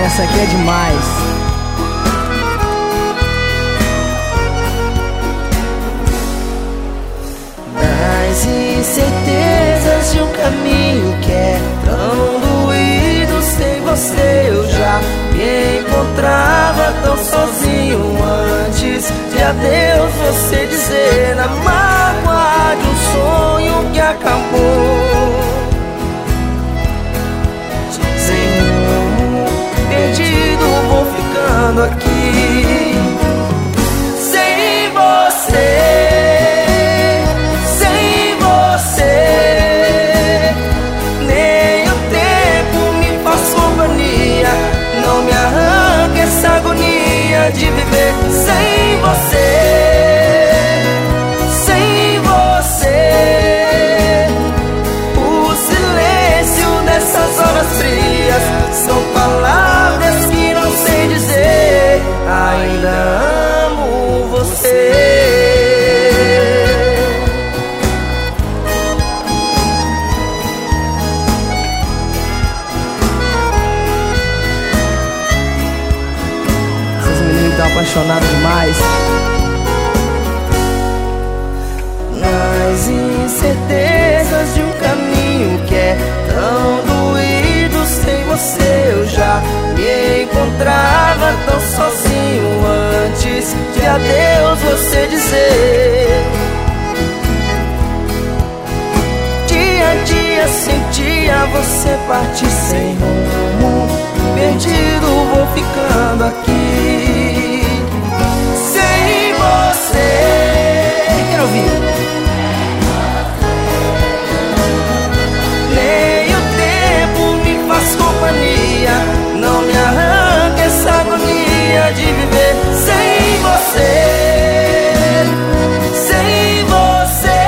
Essa aqui é demais. Das incertezas de um caminho que é tão doído, sem você eu já me encontrava tão sozinho. Antes de adeus você dizer na mágoa de um sonho que acabou. Sem rumo, perdido, vou ficando aqui. Sem você, sem você, nem o tempo me faz companhia. Não me arranca essa agonia de viver sem você. Sem você, o silêncio dessas horas frias são palavras que não sei dizer. Ainda amo você. Esses meninos estão apaixonados demais. Nas incertezas de um caminho que é tão doído, sem você eu já me encontrava tão sozinho. Antes de adeus você dizer, dia a dia sentia você partir sem rumo. Perdido vou ficando aqui. Sem você, Quero ouvir. nem o tempo me faz companhia. Não me arranca essa agonia de viver sem você. Sem você,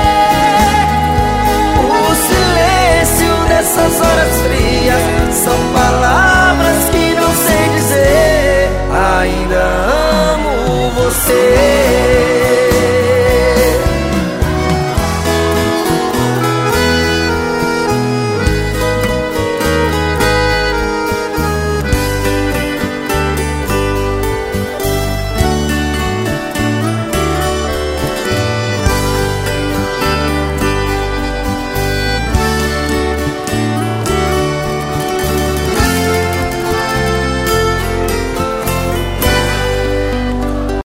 o silêncio dessas horas frias são palavras que não sei dizer. Ainda amo você.